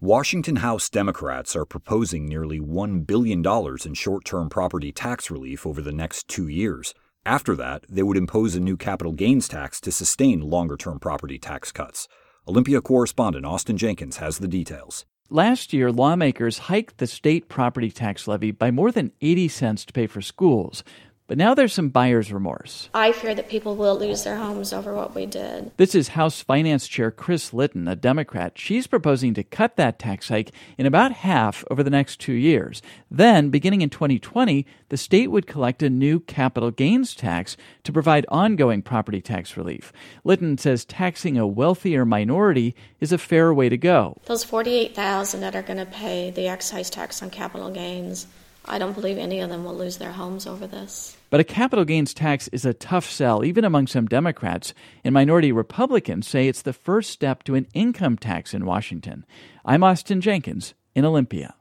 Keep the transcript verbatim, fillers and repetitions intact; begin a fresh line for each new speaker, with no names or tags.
Washington House Democrats are proposing nearly one billion dollars in short-term property tax relief over the next two years. After that, they would impose a new capital gains tax to sustain longer-term property tax cuts. Olympia correspondent Austin Jenkins has the details.
Last year, lawmakers hiked the state property tax levy by more than eighty cents to pay for schools. But now there's some buyer's remorse.
I fear that people will lose their homes over what we did.
This is House Finance Chair Chris Litton, a Democrat. She's proposing to cut that tax hike in about half over the next two years. Then, beginning in twenty twenty, the state would collect a new capital gains tax to provide ongoing property tax relief. Litton says taxing a wealthier minority is a fair way to go.
Those forty-eight thousand that are going to pay the excise tax on capital gains, I don't believe any of them will lose their homes over this.
But a capital gains tax is a tough sell, even among some Democrats, and minority Republicans say it's the first step to an income tax in Washington. I'm Austin Jenkins in Olympia.